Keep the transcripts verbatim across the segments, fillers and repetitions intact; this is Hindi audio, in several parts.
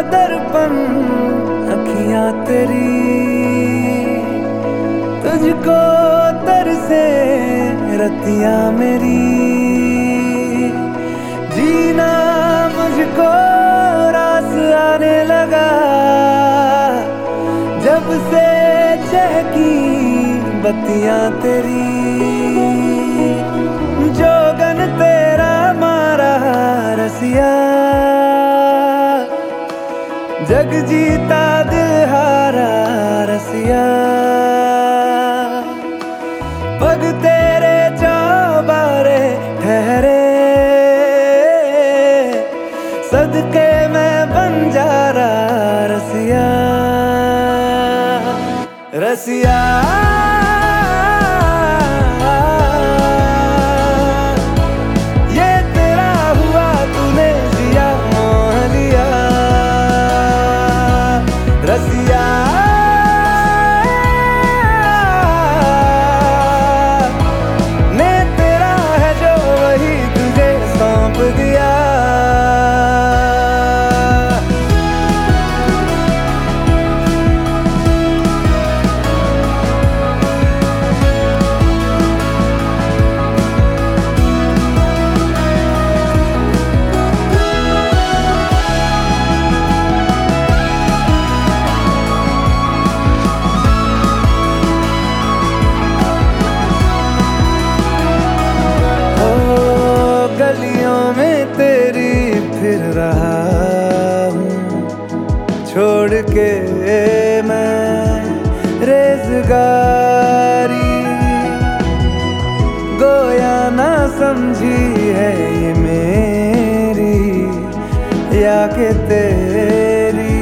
दर्पण अखियां तेरी, तुझको तरसे रतियां मेरी। जीना मुझको रास आने लगा, जब से चहकी बत्तियां तेरी। जोगन तेरा मारा रसिया, जग जीता दिल हारा रसिया। पग तेरे चौबारे ठहरे, सदके मैं बंजारा रसिया। रसिया ये तेरा हुआ, तूने जिया मोह लिया। रसिया मैं तेरा है जो वही तुझे सौंप दिया। गलियों में तेरी फिर रहा हूँ, छोड़ के मैं रेज़गारी। गोया ना समझी है ये मेरी, या के तेरी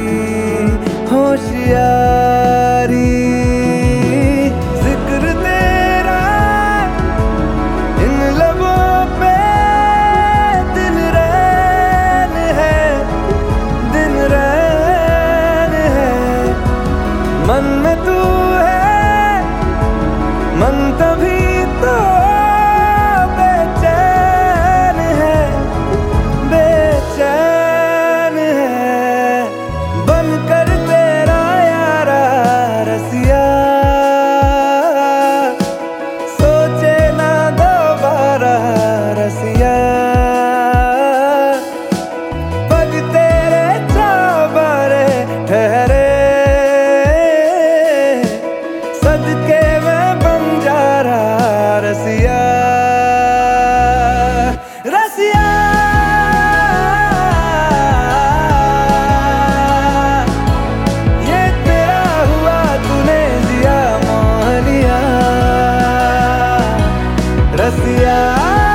होशियारी। जिक्र तेरा इन लबों पे दिन रैन है, दिन रैन है। मन में तू है, मन तभी तो बेचैन है, बेचैन है। बनकर तेरा यारा रसिया, सोचे ना दोबारा रसिया। पग तेरे चौबारे ठहरे, सदके मैं बंजारा रसिया। रसिया ये तेरा हुआ, तूने जिया मोह लिया। रसिया